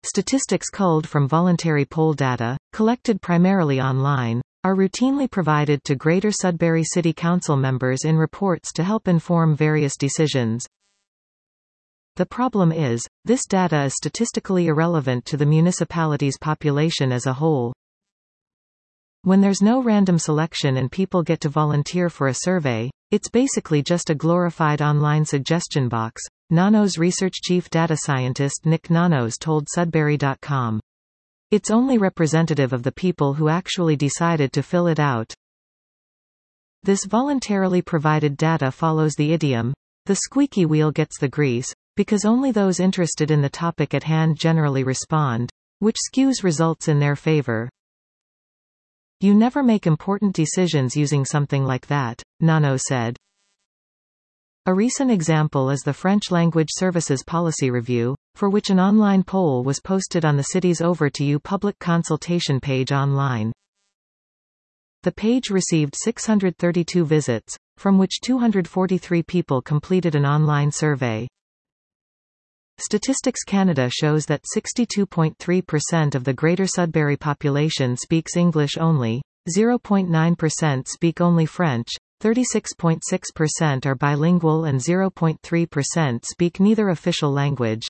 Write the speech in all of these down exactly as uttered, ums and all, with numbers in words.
Statistics culled from voluntary poll data, collected primarily online, are routinely provided to Greater Sudbury City Council members in reports to help inform various decisions. The problem is, this data is statistically irrelevant to the municipality's population as a whole. When there's no random selection and people get to volunteer for a survey, it's basically just a glorified online suggestion box, Nanos Research Chief Data Scientist Nick Nanos told Sudbury dot com. It's only representative of the people who actually decided to fill it out. This voluntarily provided data follows the idiom, the squeaky wheel gets the grease, because only those interested in the topic at hand generally respond, which skews results in their favor. You never make important decisions using something like that, Nano said. A recent example is the French Language Services Policy Review, for which an online poll was posted on the city's Over to You public consultation page online. The page received six hundred thirty-two visits, from which two hundred forty-three people completed an online survey. Statistics Canada shows that sixty-two point three percent of the Greater Sudbury population speaks English only, zero point nine percent speak only French, thirty-six point six percent are bilingual and zero point three percent speak neither official language.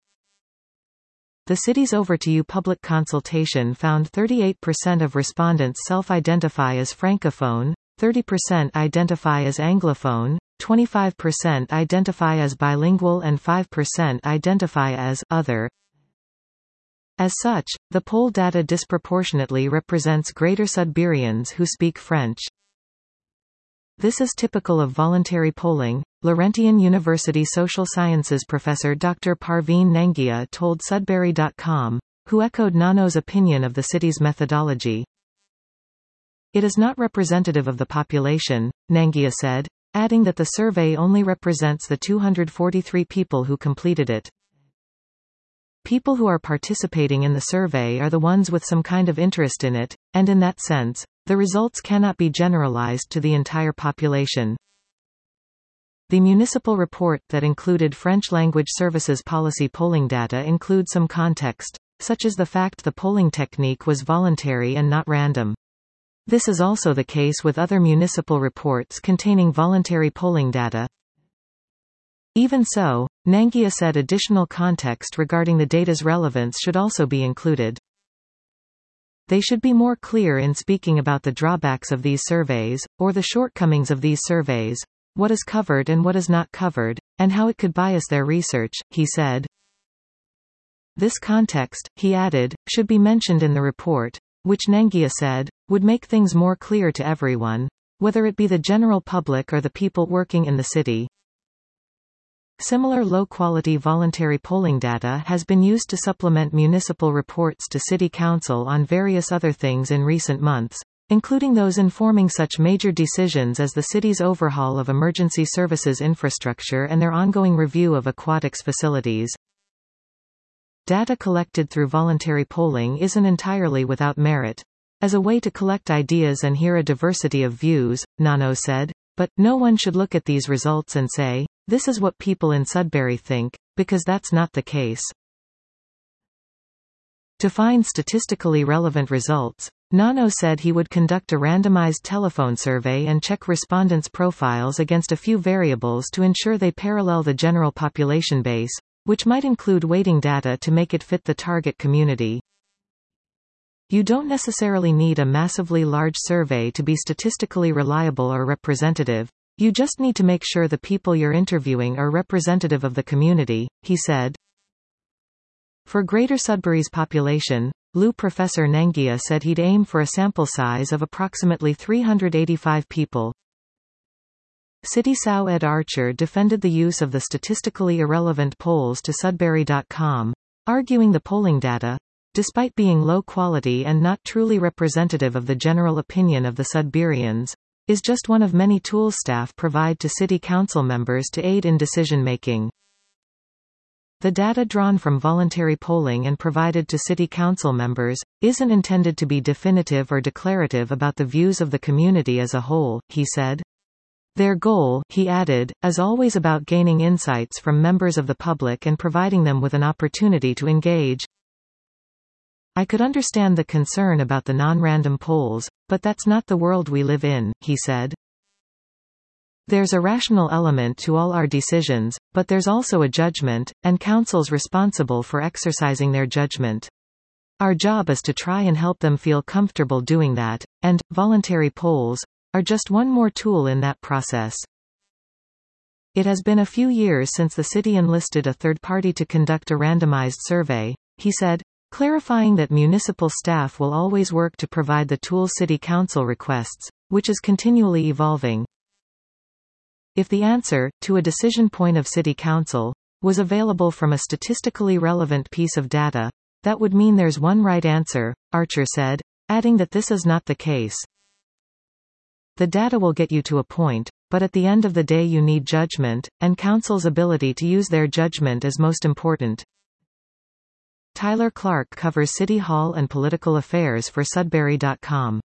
The city's Over to You public consultation found thirty-eight percent of respondents self-identify as Francophone, thirty percent identify as Anglophone, twenty-five percent identify as bilingual and five percent identify as other. As such, the poll data disproportionately represents Greater Sudburyans who speak French. This is typical of voluntary polling, Laurentian University social sciences professor Doctor Parveen Nangia told Sudbury dot com, who echoed Nano's opinion of the city's methodology. It is not representative of the population, Nangia said, adding that the survey only represents the two hundred forty-three people who completed it. People who are participating in the survey are the ones with some kind of interest in it, and in that sense, the results cannot be generalized to the entire population. The municipal report that included French language services policy polling data includes some context, such as the fact the polling technique was voluntary and not random. This is also the case with other municipal reports containing voluntary polling data. Even so, Nangia said additional context regarding the data's relevance should also be included. They should be more clear in speaking about the drawbacks of these surveys, or the shortcomings of these surveys, what is covered and what is not covered, and how it could bias their research, he said. This context, he added, should be mentioned in the report, which Nangia said, would make things more clear to everyone, whether it be the general public or the people working in the city. Similar low-quality voluntary polling data has been used to supplement municipal reports to City Council on various other things in recent months, including those informing such major decisions as the city's overhaul of emergency services infrastructure and their ongoing review of aquatics facilities. Data collected through voluntary polling isn't entirely without merit. As a way to collect ideas and hear a diversity of views, Nano said, but no one should look at these results and say, this is what people in Sudbury think, because that's not the case. To find statistically relevant results, Nano said he would conduct a randomized telephone survey and check respondents' profiles against a few variables to ensure they parallel the general population base, which might include weighting data to make it fit the target community. You don't necessarily need a massively large survey to be statistically reliable or representative. You just need to make sure the people you're interviewing are representative of the community, he said. For Greater Sudbury's population, L U Professor Nangia said he'd aim for a sample size of approximately three hundred eighty-five people. City S O W Ed Archer defended the use of the statistically irrelevant polls to Sudbury dot com, arguing the polling data, despite being low quality and not truly representative of the general opinion of the Sudburyans, is just one of many tools staff provide to city council members to aid in decision-making. The data drawn from voluntary polling and provided to city council members isn't intended to be definitive or declarative about the views of the community as a whole, he said. Their goal, he added, is always about gaining insights from members of the public and providing them with an opportunity to engage. I could understand the concern about the non-random polls, but that's not the world we live in, he said. There's a rational element to all our decisions, but there's also a judgment, and council's responsible for exercising their judgment. Our job is to try and help them feel comfortable doing that, and voluntary polls are just one more tool in that process. It has been a few years since the city enlisted a third party to conduct a randomized survey, he said, clarifying that municipal staff will always work to provide the tool city council requests, which is continually evolving. If the answer, to a decision point of city council, was available from a statistically relevant piece of data, that would mean there's one right answer, Archer said, adding that this is not the case. The data will get you to a point, but at the end of the day you need judgment, and council's ability to use their judgment is most important. Tyler Clark covers City Hall and political affairs for Sudbury dot com.